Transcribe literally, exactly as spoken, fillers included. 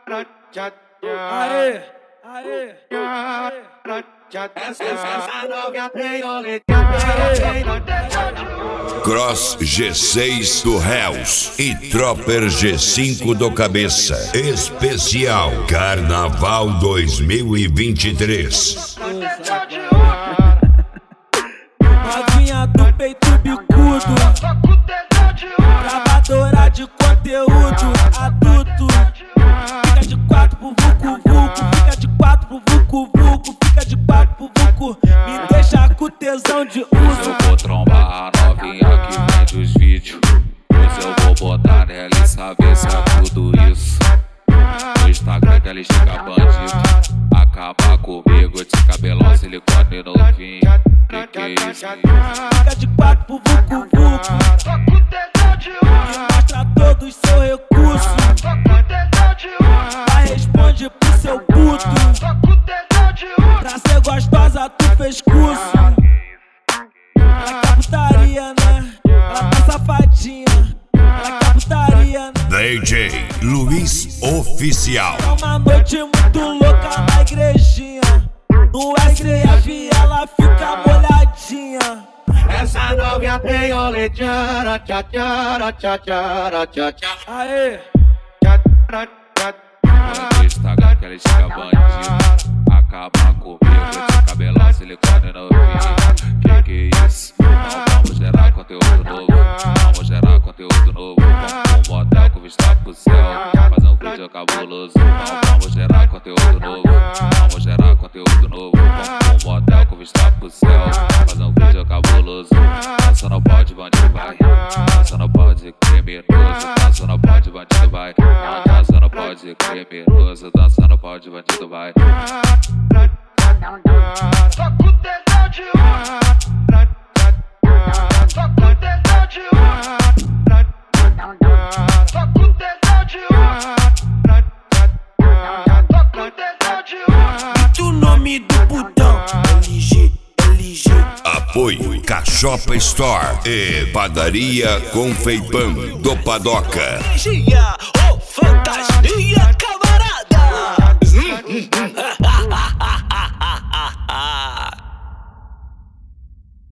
Aê, aê, aê. Cross G seis do Hells e Tropper G cinco do Cabeça. Especial Carnaval dois mil e vinte e três. Novinha do peito bicudo, gravadora de conteúdo adulto. Fica de quatro pro vucu vucu, fica de quatro pro vucu vucu, fica de quatro pro vucu. Me deixa com tesão de uso. Eu vou trombar a novinha que vende os vídeos. Pois eu vou botar nela e saber se é tudo isso. No Instagram que ela chega bandido, acaba comigo de cabelão, silicone novinho. Que que é isso? Fica de quatro pro vucu vucu, me mostra todo o seu recurso. Vai responde pro seu puto. Pra ser gostosa tu fez curso. Ela quer putaria, né? Ela tá safadinha. Ela quer putaria, né? D J Luiz Oficial. É uma noite muito louca na igrejinha. No S F ela fica molhadinha. Essa novinha tem olê, tchara, tchá, tchara, tchá, tchara, tchá, tchá. Aê! No Instagram que ela chega bandido, acaba comigo de cabelão, silicone novinho. Que que é isso? Não vamos gerar conteúdo novo, vamos gerar conteúdo novo. Vamos com um motel com vista pro céu, fazer um vídeo cabuloso. Não vamos gerar conteúdo novo, vamos gerar conteúdo novo. Vamos com um motel com vista pro céu, fazer um vídeo cabuloso. Dança não pode, bandido vai. Dança não pode, criminoso. Dança não pode, bandido vai. Não dança não pode, criminoso. Dança não pode, bandido vai. Só com tesão de uso. Só com tesão de uso. Só com tesão de uso. Só com tesão de uso. O nome do putão L G, L G. Apoio Cachopa Store e Padaria Confeipão do Padoca. Magia, oh fantasia.